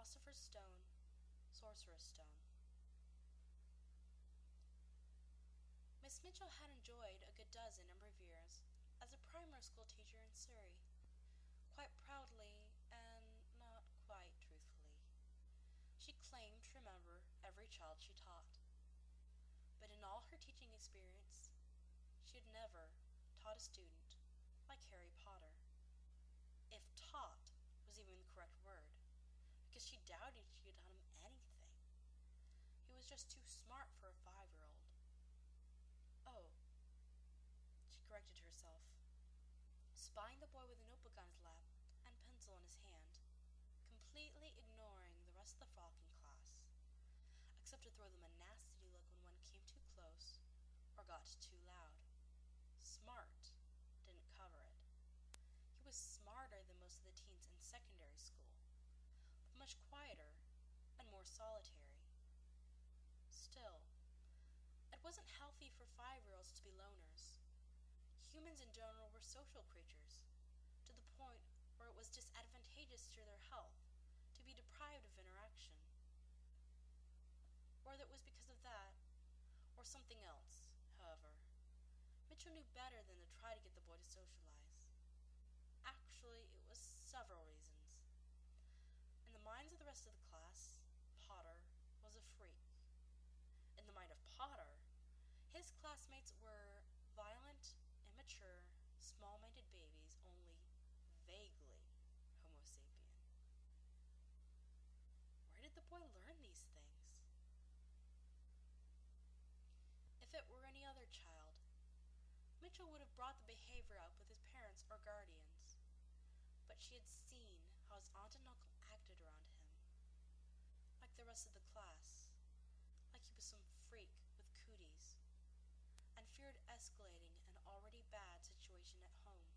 Philosopher's Stone, Sorcerer's Stone. Miss Mitchell had enjoyed a good dozen number of years as a primary school teacher in Surrey, quite proudly and not quite truthfully. She claimed to remember every child she taught. But in all her teaching experience, she had never taught a student like Harry Potter. If taught was even the correct word, because she doubted she had taught him anything. He was just too smart for a 5-year-old. Oh, she corrected herself, spying the boy with a notebook on his lap and pencil in his hand, completely ignoring the rest of the frolicking class, except to throw them a nasty look when one came too close or got too loud. Smart didn't cover it. He was smarter than most of the teens in secondary school, but much quieter and more solitary. Still, it wasn't healthy for 5-year-olds to be loners. Humans in general were social creatures, to the point where it was disadvantageous to their health to be deprived of interaction. Whether it was because of that, or something else, however, Mitchell knew better than to try to get the boy to socialize. Actually, it was several reasons. In the minds of the rest of the class, Potter was a freak. In the mind of Potter, his classmates were violent, immature, small-minded babies, only vaguely Homo sapien. Where did the boy learn these things? If it were any other child, Mitchell would have brought the behavior up with his parents or guardians, but she had seen how his aunt and uncle acted around him, like the rest of the class, like he was some freak with cooties, and feared escalating an already bad situation at home.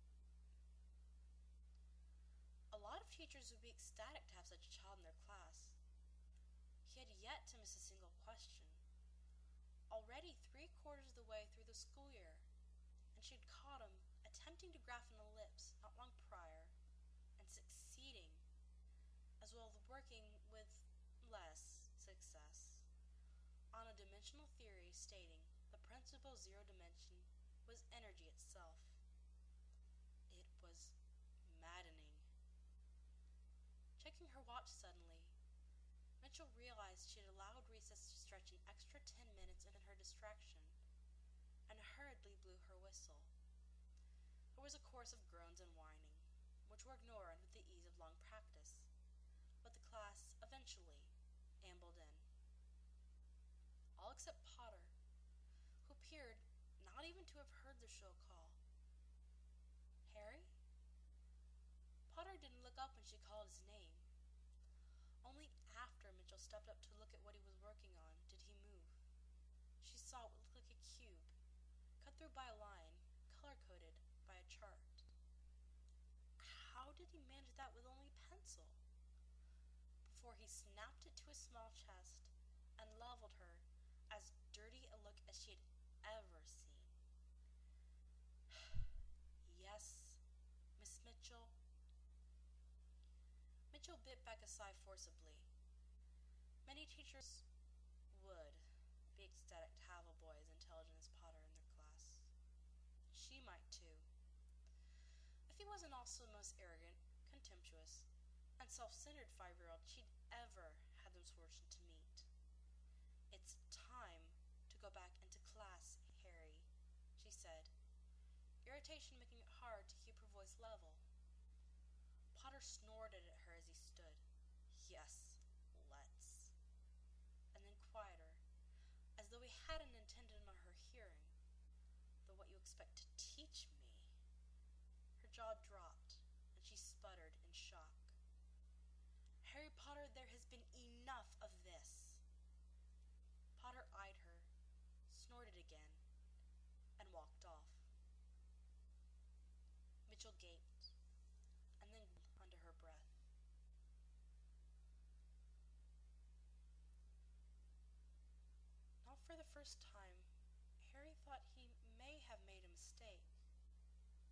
A lot of teachers would be ecstatic to have such a child in their class. He had yet to miss a single question. Already 3/4 of the way through the school year, and she had caught him attempting to graph an ellipse not long prior, and succeeding, as well as working with less success, on a dimensional theory stating the principal zero dimension was energy itself. It was maddening. Checking her watch suddenly, Mitchell realized she had allowed recess to stretch an extra 10 minutes in her distraction, and hurriedly blew her whistle. There was a chorus of groans and whining, which were ignored with the ease of long practice, but the class eventually ambled in. All except Potter, who appeared not even to have heard the shrill call. Harry? Potter didn't look up when she called his name. Only after Mitchell stepped up to look at what he was working on did he move. She saw what looked like a cube, cut through by a line, color-coded by a chart. How did he manage that with only pencil? Before he snapped it to his small chest and leveled her as dirty a look as she had ever seen. Yes, Miss Mitchell. Mitchell bit back a sigh forcibly. Many teachers would be ecstatic to have a boy as intelligent as Potter in their class. She might too, if he wasn't also the most arrogant, contemptuous, and self-centered 5-year-old she'd ever had the misfortune to meet. It's time to go back into class, Harry, she said, irritation making it hard to keep her voice level. Potter snorted at her as he stood. Yes, let's. And then quieter, as though he hadn't intended on her hearing. Though what you expect to teach me? Her jaw dropped, and she sputtered in shock. Harry Potter, there has been enough of this. Potter eyed her, snorted again, and walked off. Mitchell gaped, and then under her breath. Not for the first time, Harry thought he may have made a mistake.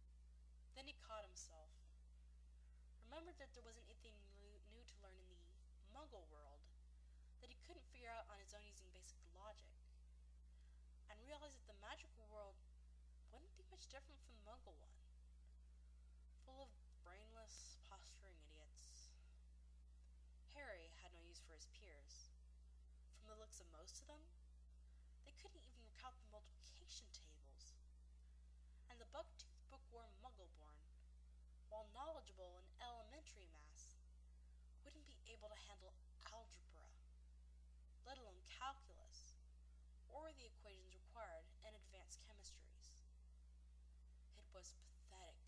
Then he caught himself, remembered that there wasn't anything new to learn in the Muggle world that he couldn't figure out on his own using basic logic, and realized that the magical world wouldn't be much different from the Muggle one, full of brainless, posturing idiots. Harry had no use for his peers. From the looks of most of them, they couldn't even recount the multiplication tables. And the buck-toothed bookworm Muggleborn, while knowledgeable in elementary maths, wouldn't be able to handle algebra, let alone calculus, or the equations required in advanced chemistries. It was pathetic.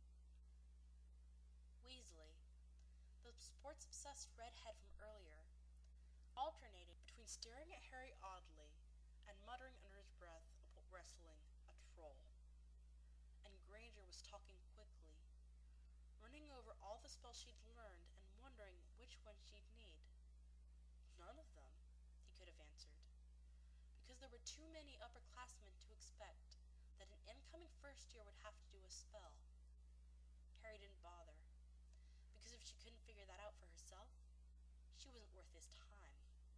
Weasley, the sports-obsessed redhead from earlier, alternated between staring at Harry oddly and muttering under his breath about wrestling a troll. And Granger was talking quickly, running over all the spells she'd learned and wondering which one she'd need. None of them, he could have answered, because there were too many upperclassmen to expect that an incoming first year would have to do a spell. Harry didn't bother, because if she couldn't figure that out for herself, she wasn't worth his time.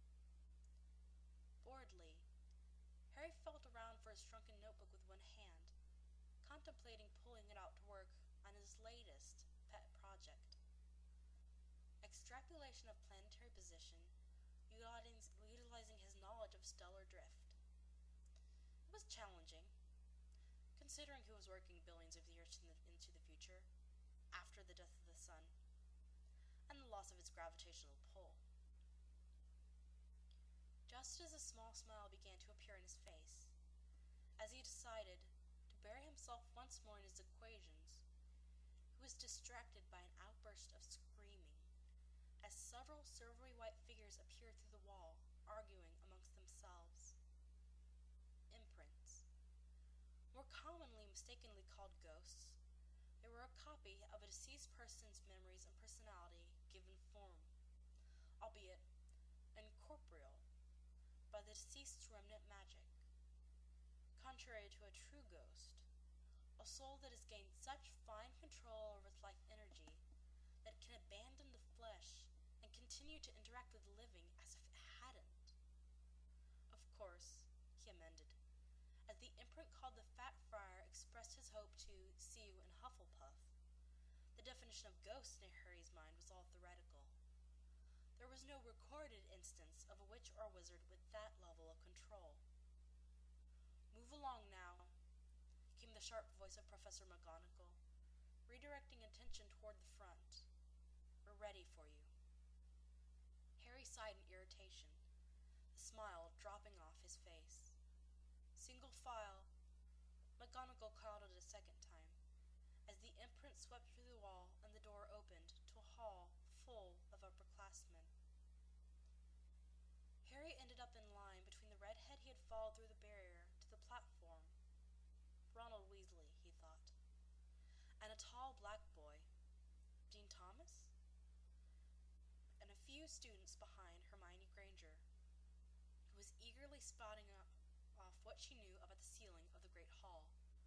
Boredly, Harry felt around for his shrunken notebook with one hand, contemplating pulling it out to work on his latest pet project. Extrapolation of planetary position, utilizing his knowledge of stellar drift. It was challenging, considering he was working billions of years into the future, after the death of the sun, and the loss of its gravitational pull. Just as a small smile began to appear in his face, as he decided to bury himself once more in his equations, he was distracted by an outburst of screaming, as several silvery white figures appeared through the wall, arguing amongst themselves. Imprints. More commonly mistakenly called ghosts, they were a copy of a deceased person's memories and personality given form, albeit incorporeal, by the deceased's remnant magic. Contrary to a true ghost, a soul that has gained such fine control over its life energy that it can abandon the flesh and continue to interact with the living as if it hadn't. Of course, he amended, as the imprint called the Fat Friar expressed his hope to see you in Hufflepuff. The definition of ghost in Harry's mind was all theoretical. There was no recorded instance of a witch or wizard with that level of control. "Move along now," came the sharp voice of Professor McGonagall, redirecting attention toward the front. "We're ready for you." Harry sighed in irritation, the smile dropping off his face. "Single file," McGonagall called it a second time, as the imprint swept through the wall and the door opened to a hall full of upperclassmen. Harry ended up in line between the redhead he had followed through the barrier to the platform, Ronald Weasley, he thought, and a tall black boy, Dean Thomas, and a few students behind Hermione Granger, who was eagerly spouting off what she knew about the ceiling of the great hall.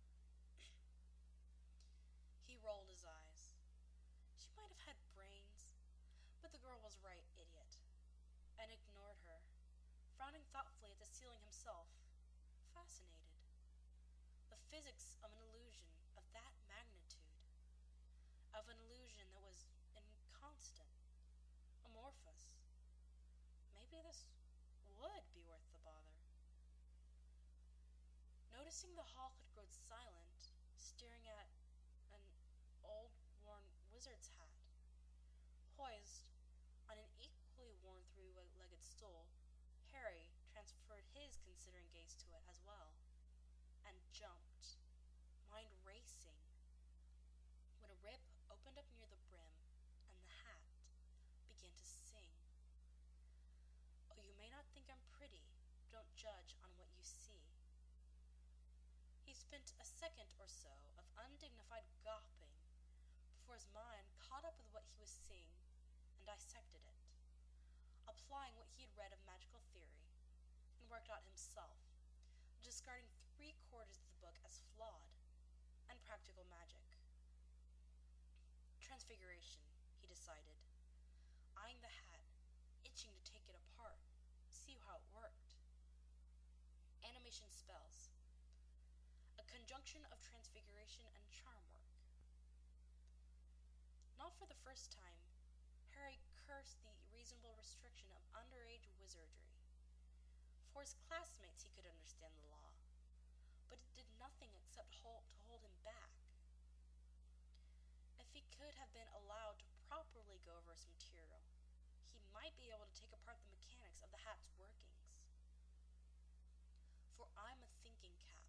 He rolled his eyes. She might have had brains, but the girl was right, idiot, and ignored her, frowning thoughtfully at the ceiling himself, fascinated. The physics of an illusion of that magnitude, of an illusion that was inconstant, amorphous. Maybe this would be worth the bother. Noticing the hall had grown silent, staring at an old, worn wizard's hat, poised on an equally worn three-legged stool, Harry transferred his considering gaze to it as well, and jumped, mind racing, when a rip opened up near the brim, and the hat began to sing. "Oh, you may not think I'm pretty, don't judge on what you see." He spent a second or so of undignified gawping before his mind caught up with what he was seeing and dissected it, applying what he had read of magical theory and worked out himself, discarding 3/4 of the book as flawed and practical magic. Transfiguration, he decided, eyeing the hat see how it worked. Animation spells. A conjunction of transfiguration and charm work. Not for the first time, Harry cursed the reasonable restriction of underage wizardry. For his classmates he could understand the law, but it did nothing except to hold him back. If he could have been allowed to properly go over his material, he might be able to take apart the mechanics of the hat's workings. For I'm a thinking cap.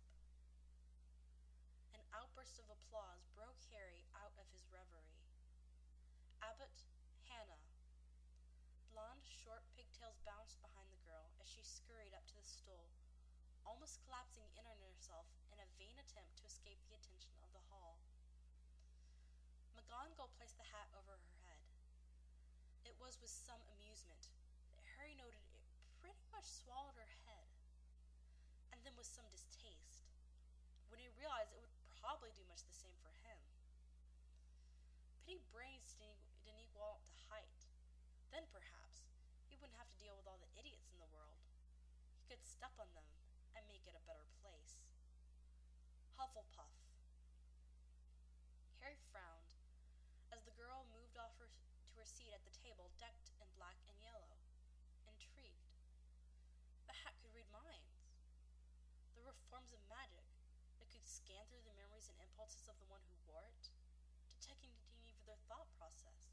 An outburst of applause broke Harry out of his reverie. Abbott, Hannah. Blonde, short pigtails bounced behind the girl as she scurried up to the stool, almost collapsing in on herself in a vain attempt to escape the attention of the hall. McGonagall placed the hat over her head. It was with some amusement that Harry noted it pretty much swallowed her head, and then with some distaste, when he realized it would probably do much the same for him. Pity brains didn't equal out to height. Then perhaps he wouldn't have to deal with all the idiots in the world. He could step on them and make it a better place. Hufflepuff. Harry frowned as the girl moved off to her seat at the table decked in black and yellow, intrigued. The hat could read minds. There were forms of magic that could scan through the memories and impulses of the one who wore it, detecting even their thought process.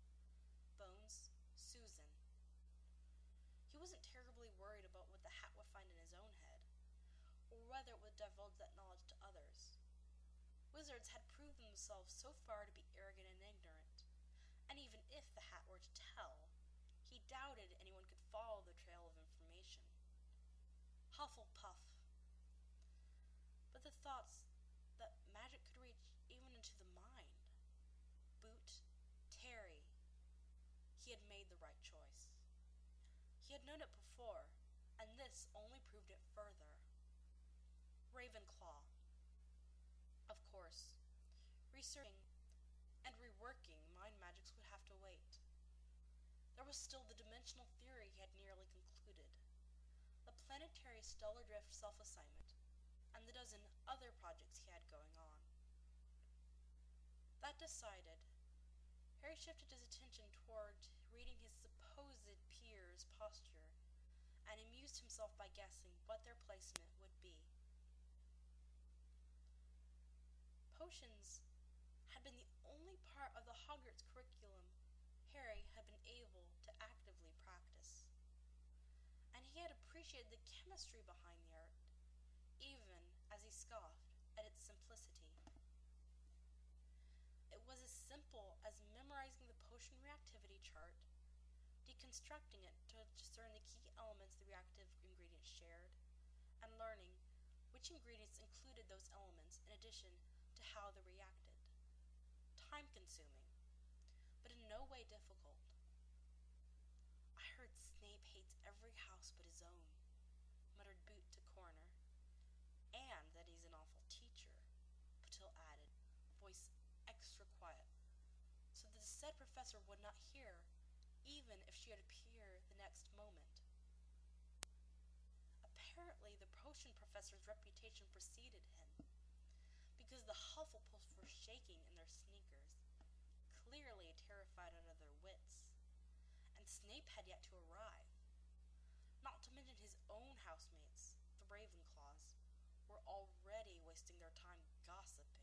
Bones, Susan. He wasn't terribly worried about what the hat would find in his own head, or whether it would divulge that knowledge to others. Wizards had proved themselves so far to be arrogant and ignorant, and even if the hat were to tell, he doubted anyone could follow the trail of information. Hufflepuff. But the thoughts that magic could reach even into the mind. Boot, Terry. He had made the right choice. He had known it before, and this only proved it further. Ravenclaw. Of course, researching and reworking mind magics would have to wait. There was still the dimensional theory he had nearly concluded, the planetary stellar drift self-assignment, and the dozen other projects he had going on. That decided, Harry shifted his attention toward reading his supposed peers' posture, and amused himself by guessing what their placement would be. Potions had been the only part of the Hogwarts curriculum Harry had been able to actively practice, and he had appreciated the chemistry behind the art, even as he scoffed at its simplicity. It was as simple as memorizing the potion reactivity chart, deconstructing it to discern the key elements the reactive ingredients shared, and learning which ingredients included those elements in addition to how they reacted. Time-consuming, but in no way difficult. I heard Snape hates every house but his own, muttered Boot to Corner, and that he's an awful teacher, Patil added, voice extra quiet, so that the said professor would not hear, even if she had appeared the next moment. Apparently, the potion professor's reputation preceded him, because the Hufflepuffs were shaking in their sneakers, clearly terrified out of their wits, and Snape had yet to arrive. Not to mention his own housemates, the Ravenclaws, were already wasting their time gossiping.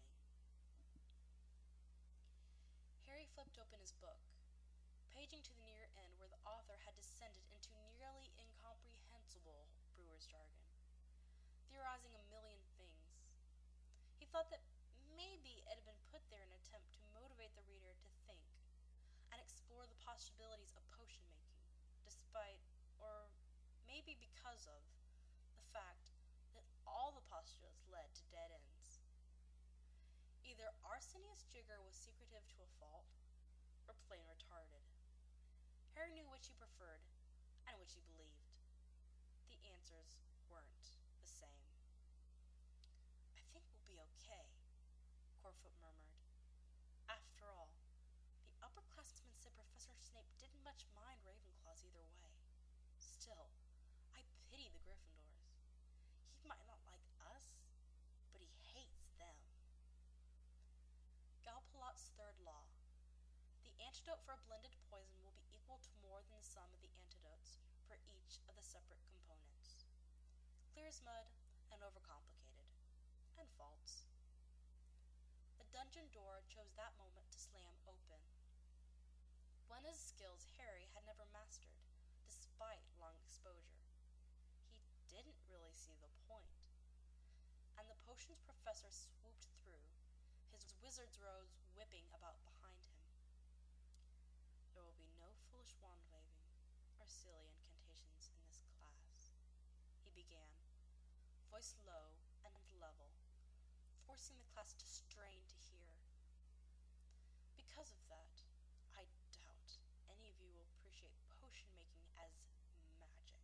Harry flipped open his book, paging to the near end where the author had descended into nearly incomprehensible brewer's jargon, theorizing a million things. He thought that maybe it had been put there in an attempt to motivate the reader to think and explore the possibilities of potion making, despite, or maybe because of, the fact that all the postulates led to dead ends. Either Arsenius Jigger was secretive to a fault, or plain retarded. Harry knew which he preferred, and which he believed. The answers weren't the same. I think we'll be okay, Corfoot murmured. After all, the upperclassmen said Professor Snape didn't much mind Ravenclaws either way. Still, antidote for a blended poison will be equal to more than the sum of the antidotes for each of the separate components. Clear as mud and overcomplicated. And false. The dungeon door chose that moment to slam open. One of his skills Harry had never mastered, despite long exposure. He didn't really see the point. And the potions professor swooped through, his wizard's robes whipping about behind him. There will be no foolish wand-waving or silly incantations in this class, he began, voice low and level, forcing the class to strain to hear. Because of that, I doubt any of you will appreciate potion-making as magic.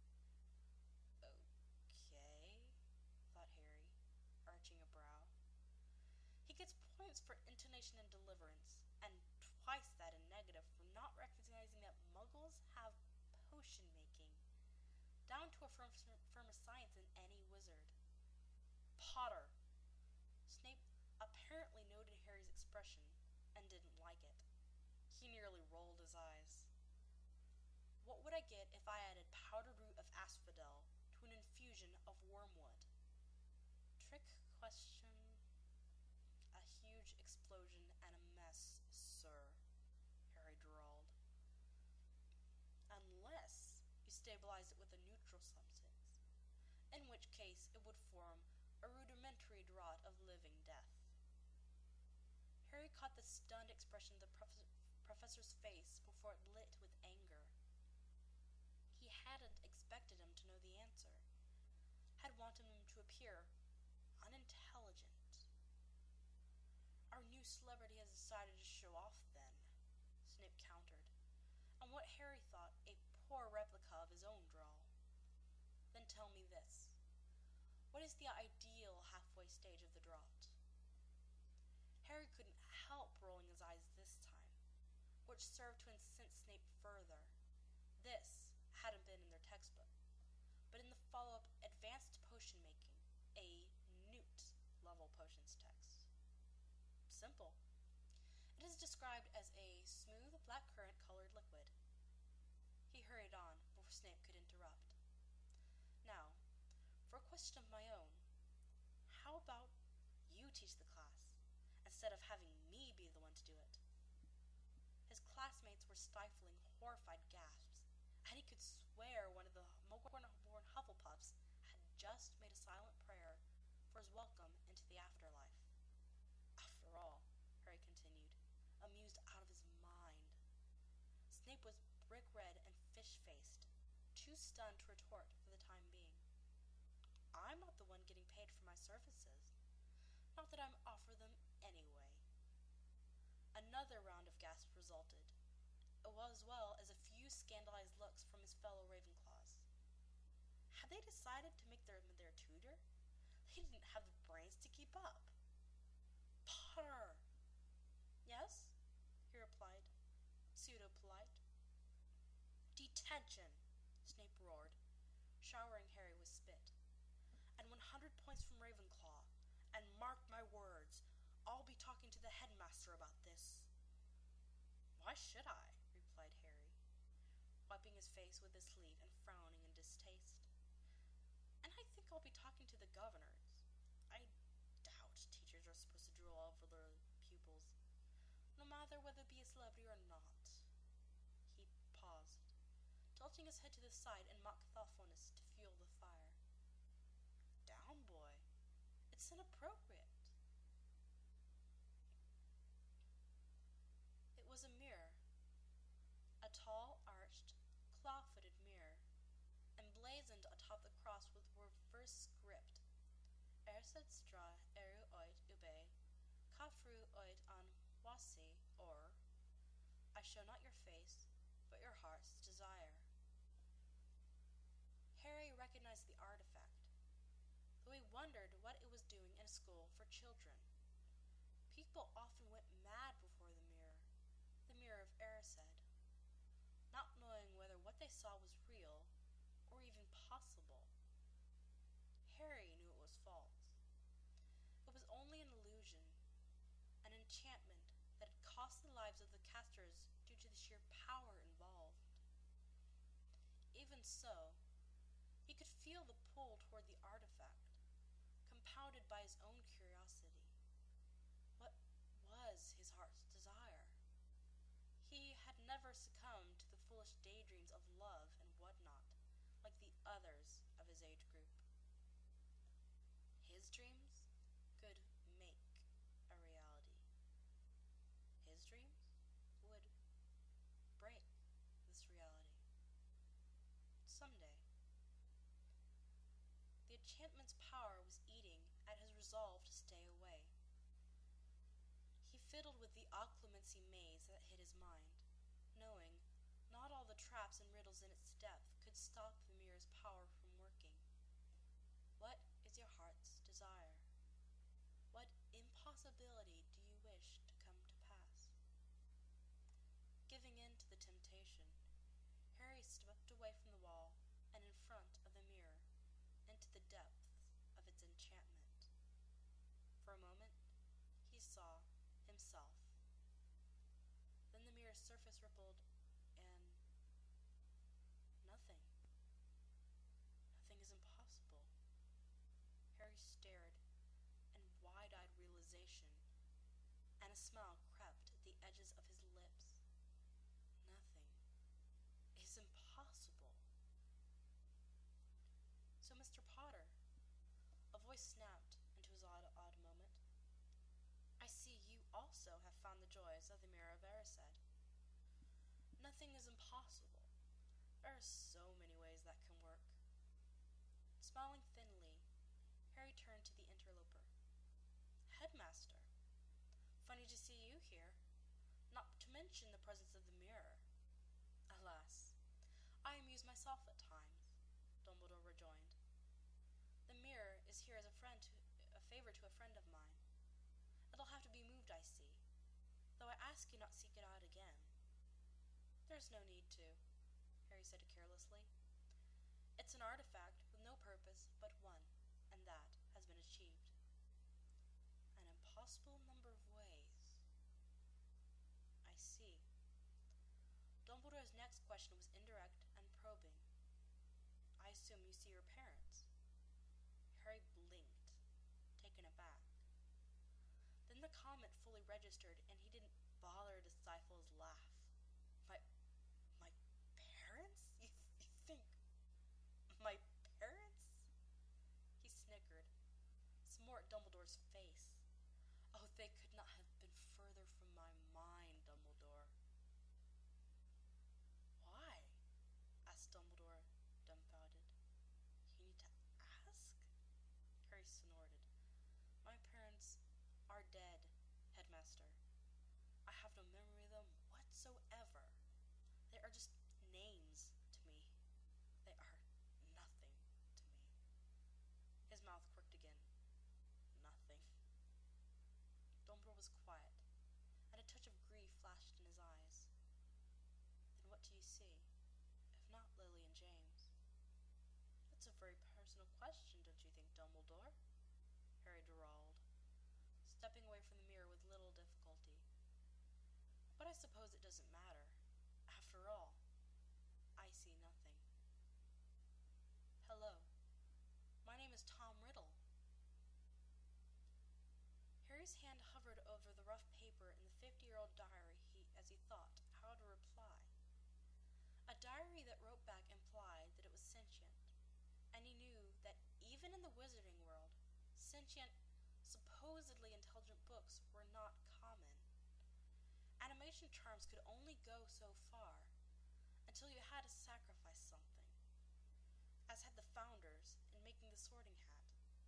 Okay, thought Harry, arching a brow. He gets points for intonation and deliverance, and twice that in negative for not recognizing that muggles have potion-making, down to a firm of science in any wizard. Potter! Snape apparently noted Harry's expression and didn't like it. He nearly rolled his eyes. What would I get if I added powdered root of asphodel to an infusion of wormwood? Trick question. A huge explosion and a mess, sir, Harry drawled. Unless you stabilize it with a neutral substance, in which case it would form a rudimentary draught of living death. Harry caught the stunned expression of the professor's face before it lit with anger. He hadn't expected him to know the answer, had wanted him to appear unintelligent. Our new celebrity has decided to show off, then, Snape countered, and what Harry thought a poor replica of his own drawl. Then tell me this. What is the ideal halfway stage of the draught? Harry couldn't help rolling his eyes this time, which served to incense Snape further. This hadn't been in their textbook, but in the follow-up Advanced Potion Making, a Newt level potions text. Simple. It is described as a smooth, black-currant colored liquid. He hurried on before Snape could interrupt. Now, for a question of my own, how about you teach the class, instead of having me be the one to do it? His classmates were stifling horrified gasps, and he could swear one of the Mogul-born Hufflepuffs had just made a silent prayer for his welcome into the afterlife. After all, Harry continued, amused out of his mind. Snape was brick-red and fish-faced, too stunned to retort for the time being. I'm not the one getting paid for my services. Not that I'm offer them anyway. Another round of gasps resulted, as well as a few scandalized looks from his fellow Ravenclaws. Had they decided to make their tutor? They didn't have the brains to keep up. Potter! Yes, he replied, pseudo-polite. Detention, Snape roared, showering Harry with spit. And 100 points from Ravenclaw, and mark my words, I'll be talking to the headmaster about this. Why should I? Replied Harry, wiping his face with his sleeve and frowning in distaste. And I think I'll be talking to the governors. I doubt teachers are supposed to drool over their pupils, no matter whether it be a celebrity or not. He paused, tilting his head to the side in mock thoughtfulness to fuel the fire. Down, boy. It's inappropriate. It was a mirror. A tall, arched, claw-footed mirror, emblazoned atop the cross with reverse script. Ersed stra eru oid ube, kafru oid an wasi, or I show not your face, but your heart's desire. Harry recognized the artifact, though he wondered what it was doing in a school for children. People often went mad before the mirror of Erised, not knowing whether what they saw was real or even possible. Harry knew it was false. It was only an illusion, an enchantment that had cost the lives of the casters due sheer power involved. Even so, he could feel the pull toward the artifact, compounded by his own curiosity. What was his heart's desire? He had never succumbed to the foolish daydreams of love and whatnot, like the others of his age group. His dreams could make a reality. His dreams would break this reality. Someday. The enchantment's power was eating at his resolve to stay away. He fiddled with the occlumency maze that hid his mind, knowing not all the traps and riddles in its depth could stop the mirror's power from working. What is your heart's desire? What impossibility do you wish to come to pass? Giving in to the temptation, Harry stepped away from the wall and in front of the mirror, into the depths of its enchantment. For a moment, he saw himself. Then the mirror's surface rippled, and nothing. Nothing is impossible. Harry stared in wide-eyed realization, and a smile crept at the edges of his lips. Nothing is impossible. So, Mr. Potter, a voice snapped into his odd moment. I see you also have found the joys of the Mirror of Erised. Nothing is impossible. There are so many ways that can work. Smiling thinly, Harry turned to the interloper. Headmaster, funny to see you here, not to mention the presence of the mirror. Alas, I amuse myself at times, Dumbledore rejoined. The mirror is here as a favor to a friend of mine. It'll have to be moved, I see, though I ask you not seek it out again. There's no need to, Harry said carelessly. It's an artifact with no purpose but one, and that has been achieved. An impossible number of ways. I see. Dumbledore's next question was indirect and probing. I assume you see your parents. Harry blinked, taken aback. Then the comment fully registered, and he didn't bother to stifle his laugh. My parents? You think my parents? He snickered, some more at Dumbledore's face. Oh, they could not have been further from my mind, Dumbledore. Why? Asked Dumbledore, dumbfounded. You need to ask? Harry snorted. My parents are dead, Headmaster. I have no memory of them whatsoever. They are just names to me. They are nothing to me. His mouth quirked again. Nothing. Dumbledore was quiet, and a touch of grief flashed in his eyes. Then what do you see, if not Lily and James? That's a very personal question, don't you think, Dumbledore? Harry drawled, stepping away from the mirror with little difficulty. But I suppose it doesn't matter. After all, I see nothing. Hello. My name is Tom Riddle. Harry's hand hovered over the rough paper in the 50-year-old diary as he thought how to reply. A diary that wrote back implied that it was sentient, and he knew that even in the wizarding world, sentient, supposedly intelligent books were not common. Animation charms could only go so far, until you had to sacrifice something, as had the founders in making the Sorting Hat.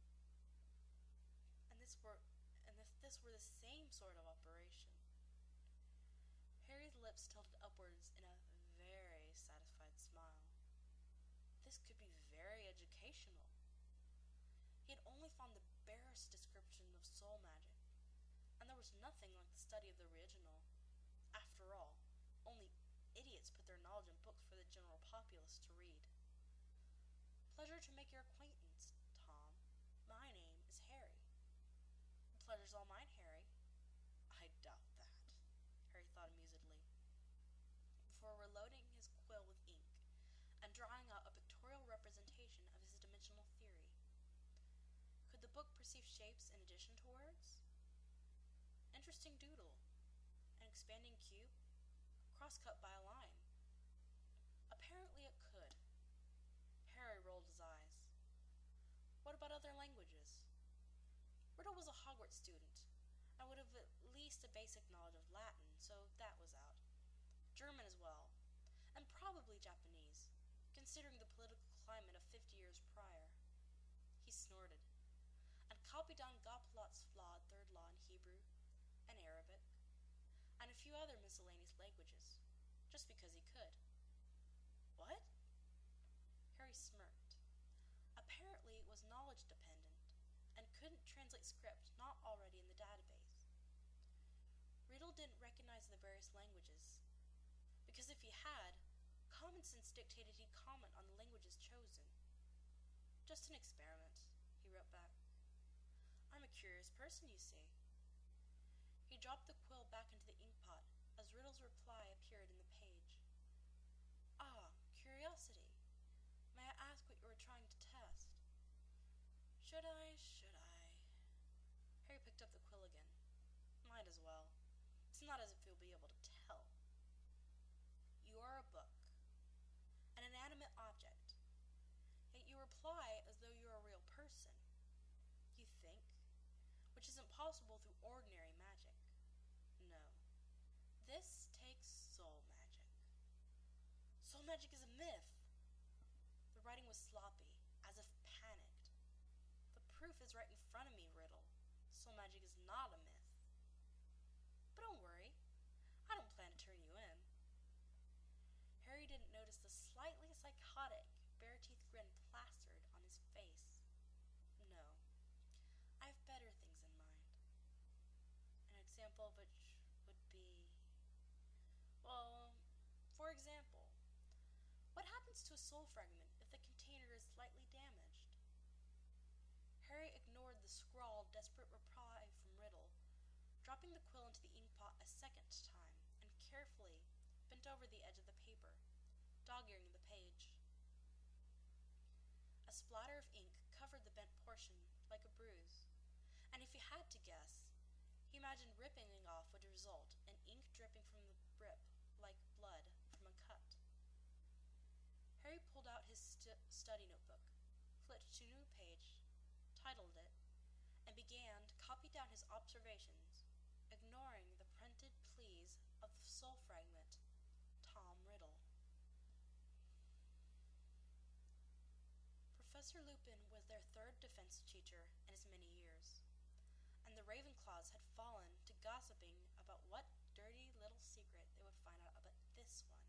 And if this were the same sort of operation. Harry's lips tilted upwards in a very satisfied smile. This could be very educational. He had only found the barest description of soul magic, and there was nothing like the study of the original. After all, only idiots put their knowledge in books for the general populace to read. Pleasure to make your acquaintance, Tom. My name is Harry. The pleasure's all mine, Harry. I doubt that, Harry thought amusedly. book perceives shapes in addition to words? Interesting doodle. An expanding cube, cross-cut by a line. Apparently it could. Harry rolled his eyes. What about other languages? Riddle was a Hogwarts student, and would have at least a basic knowledge of Latin, so that was out. German as well, and probably Japanese, considering the political climate of 50 years prior. He snorted, and copied down Gopalot's flawed third law in Hebrew and Arabic, and a few other miscellaneous languages, just because he could. What? Harry smirked. Apparently it was knowledge dependent, and couldn't translate script not already in the database. Riddle didn't recognize the various languages, because if he had, common sense dictated he comment on the languages chosen. Just an experiment, he wrote back. I'm a curious person, you see. He dropped the quill back into the inkpot as Riddle's reply appeared in the page. Ah, curiosity. May I ask what you were trying to test? Should I? Harry picked up the quill again. Might as well. It's not as if you'll be able to tell. You are a book, an inanimate object, yet you reply as though you're a real person. You think, which isn't possible through ordinary magic. No. This takes soul magic. Soul magic is a myth. The writing was sloppy, as if panicked. The proof is right in front of me, Riddle. Soul magic is not a myth. But don't worry, I don't plan to turn you in. Harry didn't notice the slightly psychotic, bare-teeth grin plastered on his face. No, I have better things in mind. An example of which would be... Well, for example, what happens to a soul fragment if the container is slightly damaged? Harry ignored the scrawled, desperate reply from Riddle, dropping the quill into the inkpot a second time, and carefully bent over the edge of the paper, dog-earing the page. A splatter of ink covered the bent portion like a bruise, and if he had to guess, he imagined ripping it off would result in ink dripping from the rip like blood from a cut. Harry pulled out his study notebook, flipped to a new page, titled it, and began to copy down his observations, ignoring the printed pleas of the soul fragment, Tom Riddle. Professor Lupin was their third defense teacher in as many years, and the Ravenclaws had fallen to gossiping about what dirty little secret they would find out about this one.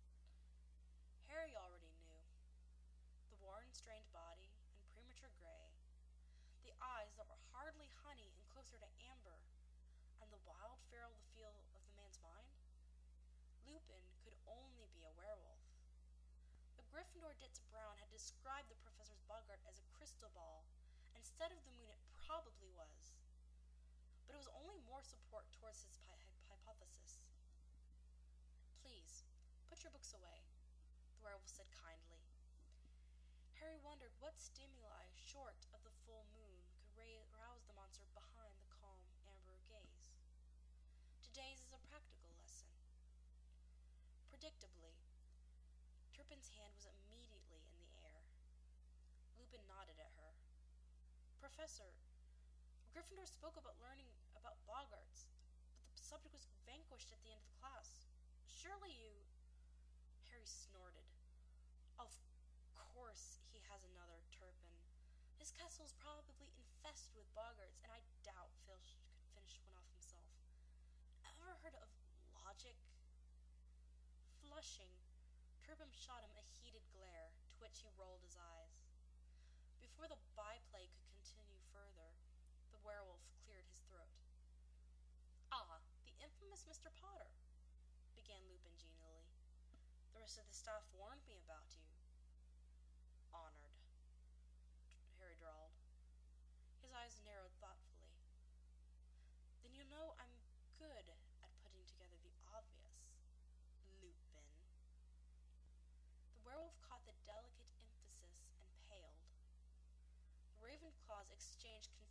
Harry already knew. The worn-strained body and premature gray, the eyes that were hardly honey and closer to amber, and the wild feral feel of the man's mind? Lupin could only be a werewolf. The Gryffindor Ditz Brown had described the Professor's boggart as a crystal ball instead of the moon it probably was, but it was only more support towards his hypothesis. Please, put your books away, the werewolf said kindly. Harry wondered what stimuli short of the full moon could rouse the monster behind the calm amber gaze. Today's is a practical lesson. Predictably, Turpin's hand was immediately in the air. Lupin nodded at her. Professor, Gryffindor spoke about learning about boggarts, but the subject was vanquished at the end of the class. Surely you... Harry snorted. Of course he has another Turpin. His castle is probably infested with boggarts, and I doubt Filch could finish one off himself. Ever heard of logic? Flushing, Turpin shot him a heated glare, to which he rolled his eyes. Before the byplay could continue further, the werewolf cleared his throat. Ah, the infamous Mr. Potter, began Lupin genially. The rest of the staff warned me about you. Honored, Harry drawled. His eyes narrowed thoughtfully. Then you know I'm good at putting together the obvious, Lupin. The werewolf caught the delicate emphasis and paled. The Ravenclaws exchanged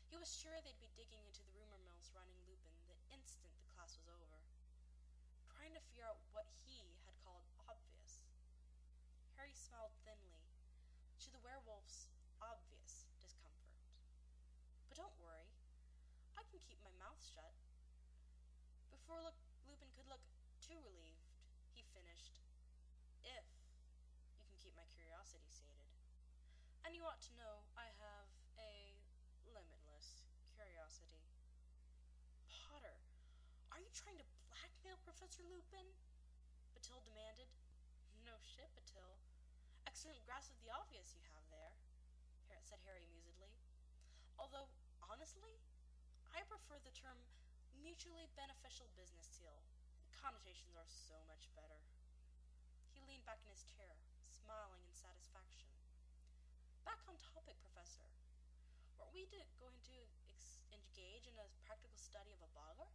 He was sure they'd be digging into the rumor mill surrounding Lupin the instant the class was over, trying to figure out what he had called obvious. Harry smiled thinly, to the werewolf's obvious discomfort. But don't worry, I can keep my mouth shut. Before Lupin could look too relieved, he finished, if you can keep my curiosity sated. And you ought to know I have a limitless curiosity. Potter, are you trying to blackmail Professor Lupin? Batil demanded. No shit, Batil. Excellent grasp of the obvious you have there, said Harry amusedly. Although, honestly, I prefer the term mutually beneficial business deal. The connotations are so much better. He leaned back in his chair, smiling in satisfaction. Back on topic, Professor. Weren't we going to engage in a practical study of a boggart?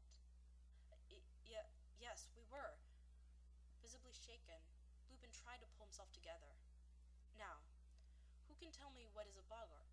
Yes, we were. Visibly shaken, Lupin tried to pull himself together. Now, who can tell me what is a boggart?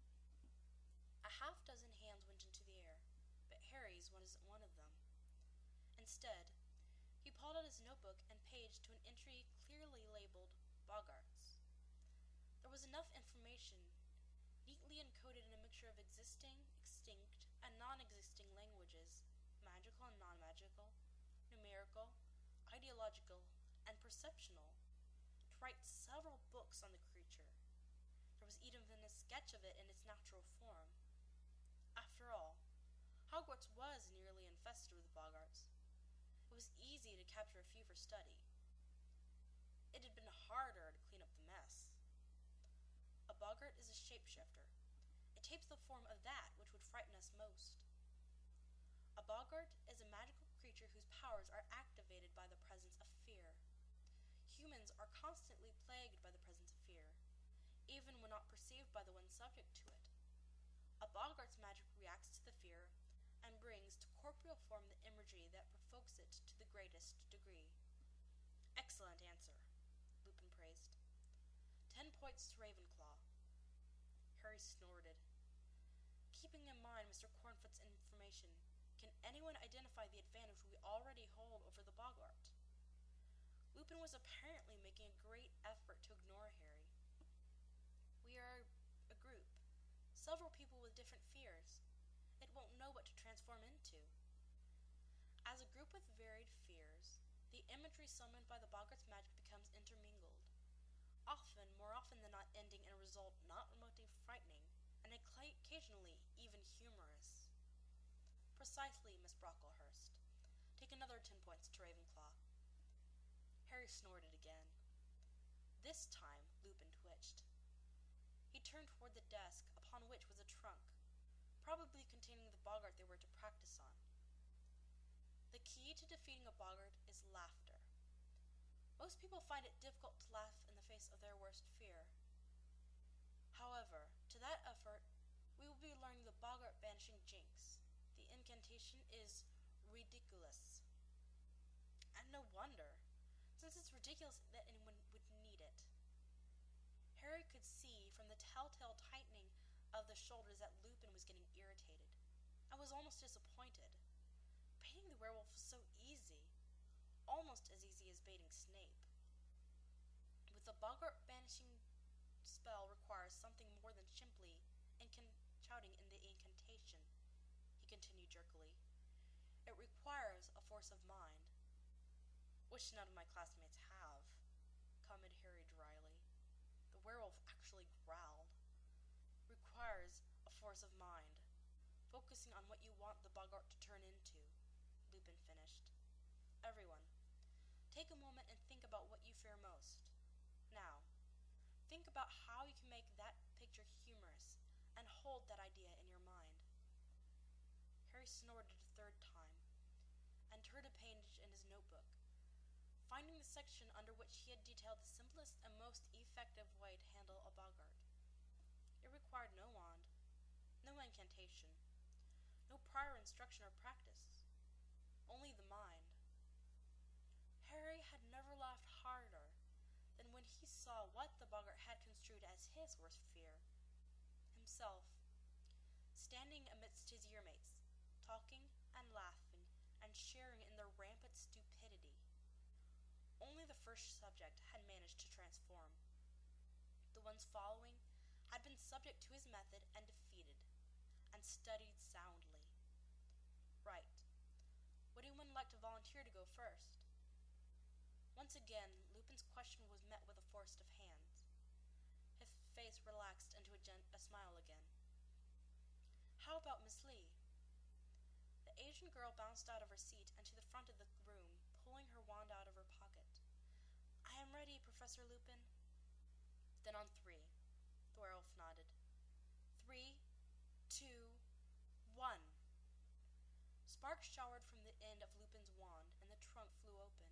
A half-dozen hands went into the air, but Harry's wasn't one of them. Instead, he pulled out his notebook and paged to an entry clearly labeled boggarts. There was enough information, neatly encoded in a mixture of existing, extinct, and non-existing languages, magical and non-magical, numerical, ideological, and perceptional, to write several books on the creature. There was even a sketch of it in its natural form. After all, Hogwarts was nearly infested with boggarts. It was easy to capture a few for study. It had been harder to clean up the mess. A boggart is a shapeshifter. It takes the form of that which would frighten us most. A boggart is a magical creature whose powers are activated by the presence of fear. Humans are constantly plagued by the presence of fear, even when not perceived by the one subject to it. A boggart's magic reacts to the fear and brings to corporeal form the imagery that provokes it to the greatest degree. Excellent answer, Lupin praised. 10 points to Ravenclaw. Harry snorted. Keeping in mind Mr. Cornfoot's information, can anyone identify the advantage we already hold over the boggart? Lupin was apparently making a great effort to ignore Harry. We are a group, several people with different fears. It won't know what to transform into. As a group with varied fears, the imagery summoned by the boggart's magic becomes intermingled, more often than not ending in a result not remotely frightening, and occasionally even humorous. Precisely, Miss Brocklehurst. Take another 10 points to Ravenclaw. Harry snorted again. This time, Lupin twitched. He turned toward the desk, upon which was a trunk, probably containing the boggart they were to practice on. The key to defeating a boggart is laughter. Most people find it difficult to laugh in the face of their worst fear. However, to that effort, we will be learning the boggart banishing jinx. The incantation is ridiculous. And no wonder, since it's ridiculous that anyone would need it. Harry could see from the telltale tightening of the shoulders that Lupin was getting irritated. I was almost disappointed. Baiting the werewolf was so easy, almost as easy as baiting Snape. With the boggart banishing spell requires something more than simply shouting in the incantation, he continued jerkily. It requires a force of mind, which none of my classmates have, commented Harry dryly. The werewolf actually growled. Requires a force of mind, focusing on what you want the boggart to turn into, Lupin finished. Everyone, take a moment and think about what you fear most. Now, think about how you can make that picture humorous and hold that idea in your mind. Harry snorted a third time and turned a page in his notebook, finding the section under which he had detailed the simplest and most effective way to handle a boggart. It required no wand, no incantation, no prior instruction or practice, only the mind. Harry had never laughed harder than when he saw what the boggart had construed as his worst fear, himself, standing amidst his yearmates, talking and laughing and sharing in their rampant stupidity. Only the first subject had managed to transform. The ones following had been subject to his method and defeated, and studied soundly. Right. Would anyone like to volunteer to go first? Once again, Lupin's question was met with a forest of hands. His face relaxed into a smile again. How about Miss Lee? The Asian girl bounced out of her seat and to the front of the room, pulling her wand out of her pocket. I am ready, Professor Lupin. Then on 3. The werewolf nodded. 3, 2, 1. Sparks showered from the end of Lupin's wand, and the trunk flew open.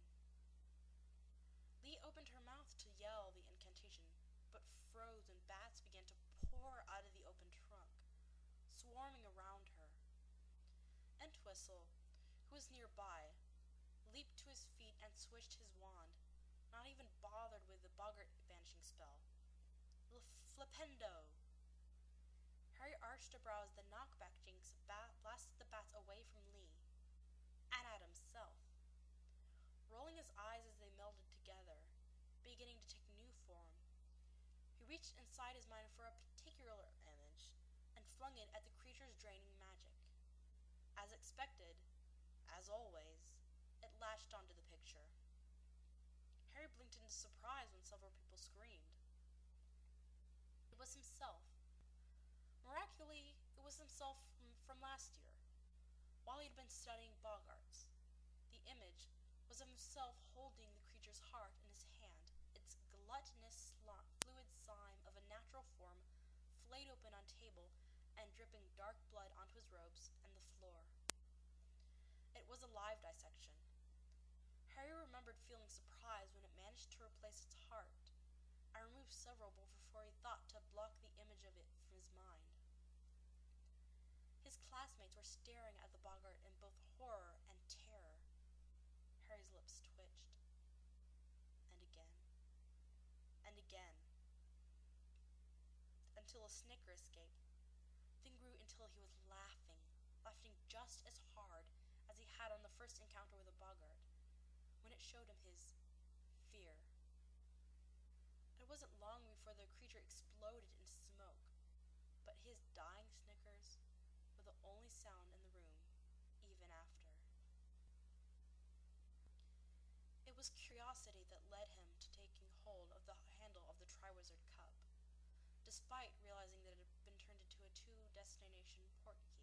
Lee opened her mouth to yell the incantation, but froze and bats began to pour out of the open trunk, swarming around her. Entwistle, who was nearby, leaped to his feet and swished his wand, not even bothered with the boggart vanishing spell. Flipendo! Harry arched a brow as the knockback jinx blasted the bats away from Lee, and at himself. Rolling his eyes as they melded together, beginning to take new form, he reached inside his mind for a particular image and flung it at the creature's draining magic. As expected, as always, it latched onto the picture. Harry blinked in surprise when several people screamed. It was himself. Miraculously, it was himself from last year, while he had been studying boggarts. The image was of himself holding the creature's heart in his hand, its gluttonous fluid slime of a natural form flayed open on table and dripping dark blood onto his robes and the floor. It was a live dissection. Harry remembered feeling surprised when it managed to replace its heart, and removed several before he thought to block the image of it from his mind. His classmates were staring at the boggart in both horror and terror. Harry's lips twitched. And again. And again. Until a snicker escaped, then grew until he was laughing just as hard as he had on the first encounter with a boggart, when it showed him his fear. It wasn't long before the creature exploded into smoke, but his dying snickers were the only sound in the room, even after. It was curiosity that led him to taking hold of the handle of the Triwizard Cup, despite realizing that it had been turned into a two-destination portkey.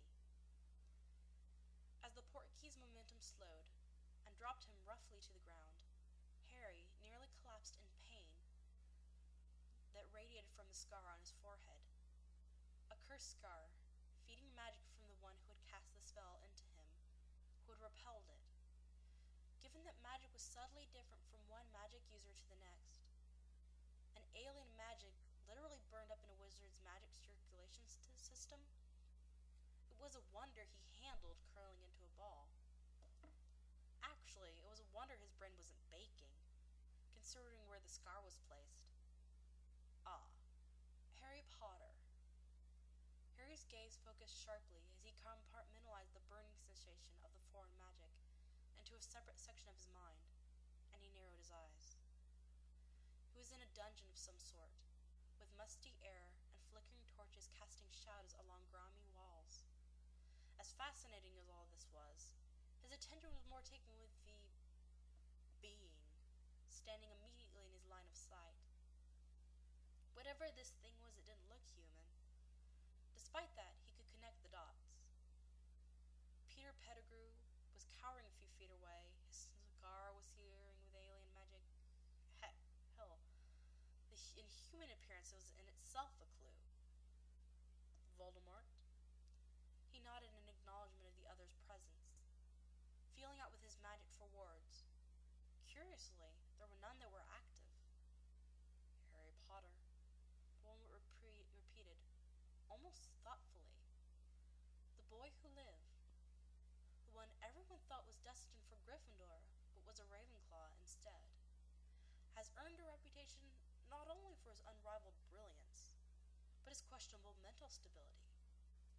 As the portkey's momentum slowed and dropped him roughly to the ground, Harry nearly collapsed in pain that radiated from the scar on his forehead. A cursed scar, feeding magic from the one who had cast the spell into him, who had repelled it. Given that magic was subtly different from one magic user to the next, an alien magic literally burned up in a wizard's magic circulation system, it was a wonder he handled curling into a ball. Actually, it was a wonder his brain wasn't baking, considering where the scar was placed. Ah, Harry Potter. Harry's gaze focused sharply as he compartmentalized the burning sensation of the foreign magic into a separate section of his mind, and he narrowed his eyes. He was in a dungeon of some sort, with musty air and flickering torches casting shadows along grimy walls. As fascinating as all this was, his attention was more taken with the being standing immediately in his line of sight. Whatever this thing was, it didn't look human. Despite that, he could connect the dots. Peter Pettigrew was cowering a few feet away. His cigar was searing with alien magic. Hell, the inhuman appearance was in itself a clue. Voldemort? He nodded in acknowledgement of the other's presence, feeling out with his magic for words. Curiously, there were none that were active. Harry Potter, Voldemort repeated, almost thoughtfully. The boy who lived. The one everyone thought was destined for Gryffindor, but was a Ravenclaw instead. Has earned a reputation not only for his unrivaled brilliance, but his questionable mental stability,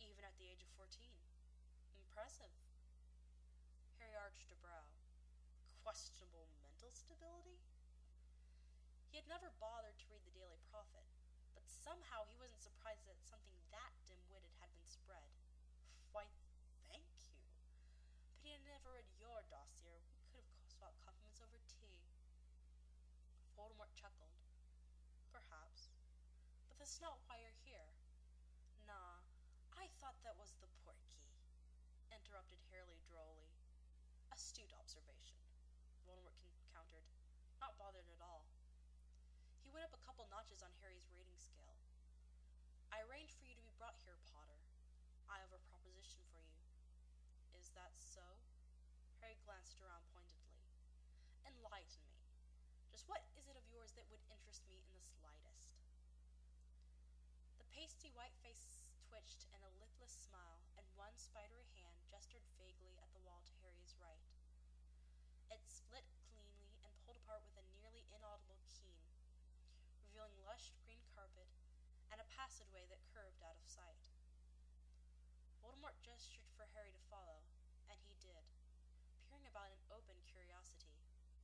even at the age of 14. Impressive. Harry arched a brow. Questionable mental stability? He had never bothered to read the Daily Prophet, but somehow he wasn't surprised that something that dim-witted had been spread. Why, thank you. But he had never read your dossier. We could have swapped compliments over tea. Voldemort chuckled. Perhaps. But that's not why you're here. Nah, I thought that was the portkey, interrupted Harry drolly. Astute observation, Voldemort countered, not bothered at all. He went up a couple notches on Harry's rating scale. I arranged for you to be brought here, Potter. I have a proposition for you. Is that so? Harry glanced around pointedly. Enlighten me. Just what is it of yours that would interest me in the slightest? The pasty white face twitched in a lipless smile, and one spidery hand gestured vaguely at the wall to Harry's right. It split cleanly and pulled apart with a nearly inaudible keen, revealing lush green carpet and a passageway that curved out of sight. Voldemort gestured for Harry to follow, and he did, peering about in open curiosity.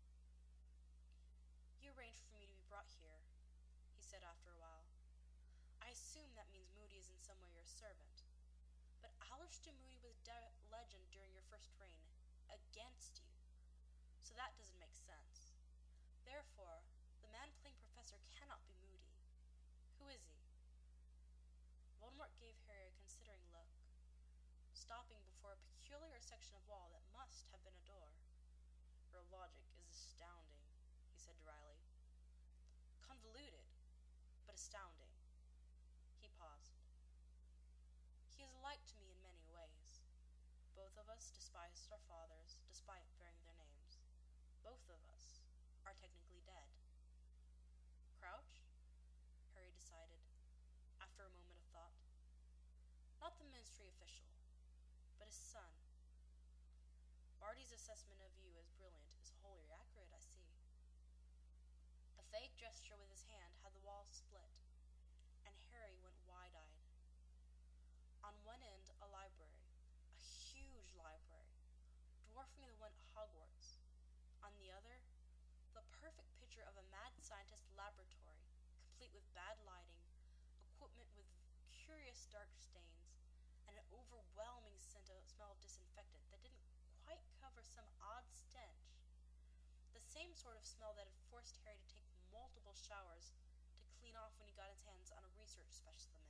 You arranged for me to be brought here, he said after a while. I assume that means Moody is in some way your servant. But Alastor Moody was legend during your first reign, against you. So that doesn't make sense. Therefore, the man playing Professor cannot be Moody. Who is he? Voldemort gave Harry a considering look, stopping before a peculiar section of wall that must have been a door. Your logic is astounding, he said dryly. Convoluted, but astounding. He paused. He is like to me in many ways. Both of us despised our fathers, despite bearing their names. Both of us are technically dead. Crouch? Harry decided, after a moment of thought. Not the Ministry official, but his son. Barty's assessment of you as brilliant is wholly accurate, I see. A vague gesture with his hand had the wall split, and Harry went wide-eyed. On one end, a library, a huge library, dwarfing the one at Hogwarts. On the other, the perfect picture of a mad scientist's laboratory, complete with bad lighting, equipment with curious dark stains, and an overwhelming smell of disinfectant that didn't quite cover some odd stench. The same sort of smell that had forced Harry to take multiple showers to clean off when he got his hands on a research specimen.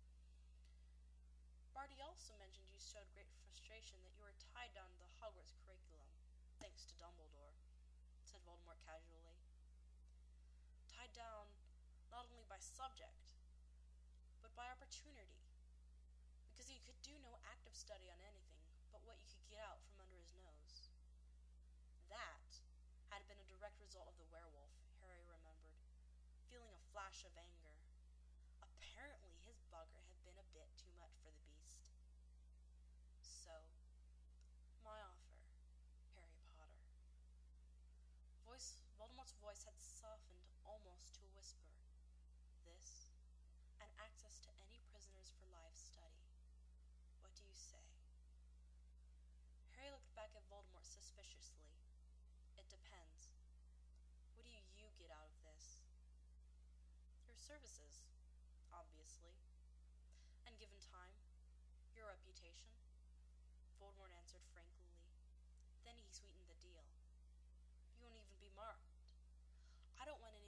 Barty also mentioned you showed great frustration that you were tied down to the Hogwarts curriculum, thanks to Dumbledore, said Voldemort casually. Tied down not only by subject, but by opportunity, because he could do no active study on anything but what you could get out from under his nose. That had been a direct result of the werewolf, Harry remembered, feeling a flash of anger. Apparently his bugger had been a bit too much for the beast. So, my offer, Harry Potter. Voldemort's voice had softened almost to a whisper. This, and access to any prisoners for life study. What do you say? Harry looked back at Voldemort suspiciously. It depends. What do you get out of this? Your services, obviously. And given time, your reputation. Voldemort answered frankly. Then he sweetened the deal. You won't even be marked. I don't want